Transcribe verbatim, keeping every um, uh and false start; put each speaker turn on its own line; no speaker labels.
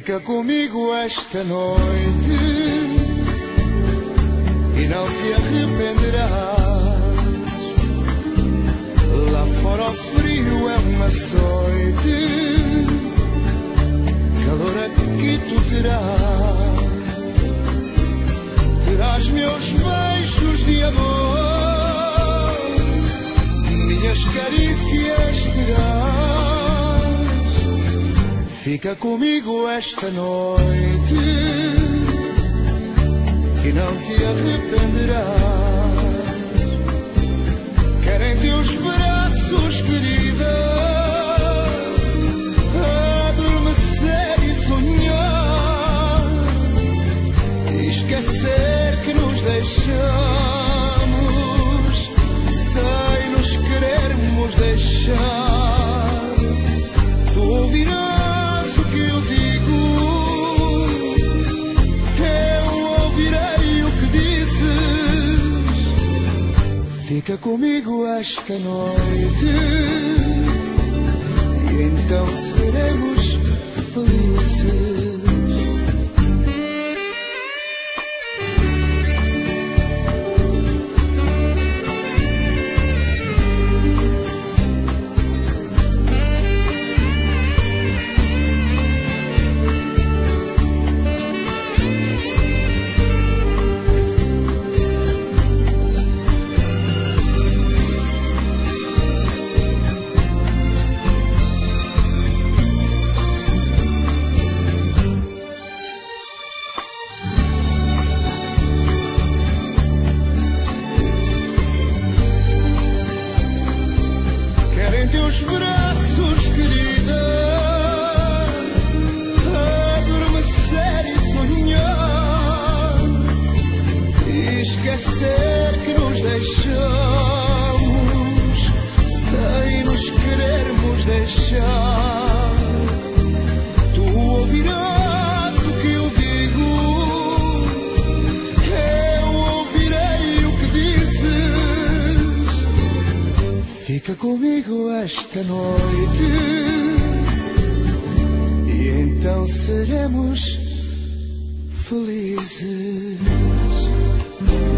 Fica comigo esta noite e não te arrependerás. Lá fora o frio é um açoite, calor aqui tu terás. Terás meus beijos de amor, minhas carícias terás. Fica comigo esta noite e não te arrependerás. Quero em teus braços, querida, adormecer e sonhar, e esquecer que nos deixamos sem nos querermos deixar. Tu ouvirás o que eu digo, eu ouvirei o que dizes. Fica comigo esta noite e então seremos felizes. Teus braços, querida, adormecer e sonhar, e esquecer que nos deixamos sem nos querermos deixar. Tu ouvirás o que eu digo, eu ouvirei o que dizes. Fica comigo esta noite e então seremos felizes.